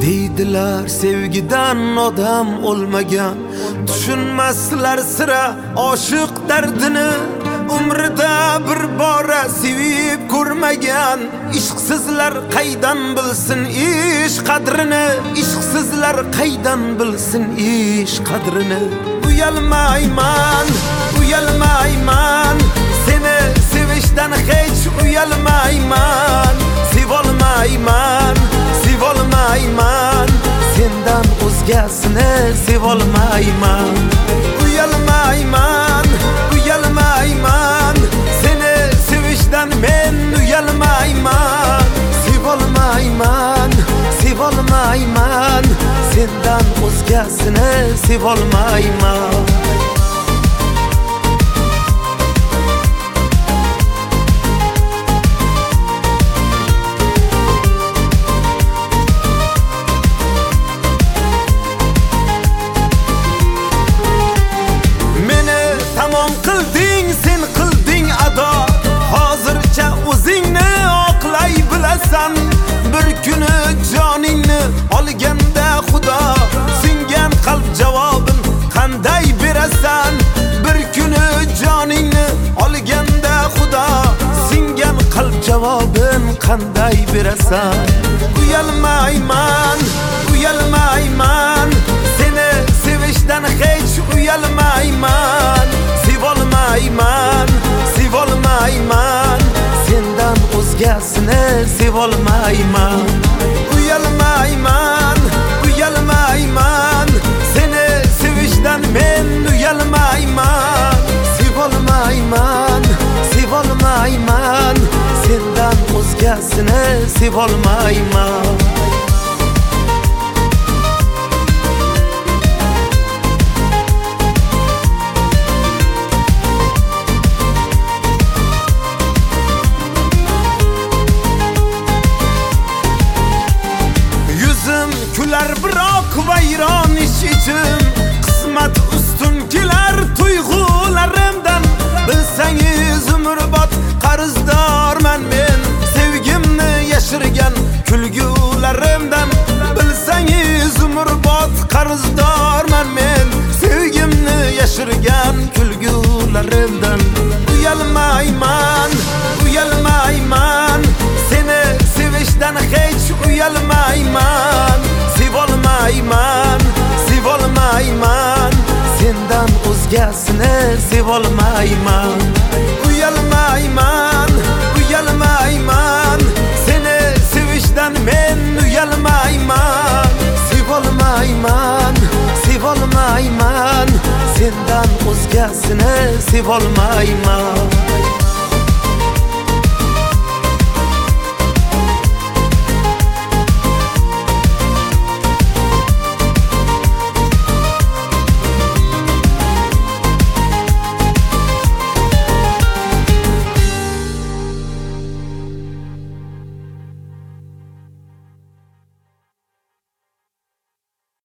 Deydilar sevgidan odam olmagan, tushunmaslar sira oshiq dardini. Umrida bir bora sevib ko'rmagan, ishqsizlar qaydan bilsin ish qadrini. Ishqsizlar qaydan bilsin ish qadrini. Uyalmayman, uyalmayman, seni sevishdan hech uyalmayman. Sevolmayman, sevolmayman, sendan o'zgasini sevolmayman. Uyalmayman, uyalmayman, seni sevishdan men uyalmayman. Sevolmayman, sevolmayman, sendan o'zgasini sevolmayman. Qilding, sen qilding ado, hozircha o'zingni oqlay bilasan. Bir kuni joningni olganda Xudo, singan qalb javobin qanday berasan? Bir kuni joningni olganda Xudo, singan qalb javobin qanday berasan? Uyalmayman, uyalmayman, seni sevishdan hech uyalmayman. Sevolmayman, sevolmayman, sendan o'zgasini sevolmayman. Uyalmayman, uyalmayman, seni sevishdan men uyalmayman. Sevolmayman, sevolmayman, sendan o'zgasini sevolmayman. Kular biroq vayron ish ichim, qismat ustun kelar tuyg'ularimdan. Bilsangiz umrbod qarzdorman men, sevgimni yashirgan kulgularimdan. Bilsangiz umrbod qarzdorman men, sevgimni yashirgan kulgularimdan. Uyalmayman, uyalmayman, seni sevishdan hech uyalmayman. Sevolmayman, sevolmayman, sendan o'zgasini sevolmayman. Uyalmayman, uyalmayman, seni sevishdan men uyalmayman. Sevolmayman, sevolmayman, sendan o'zgasini sevolmayman.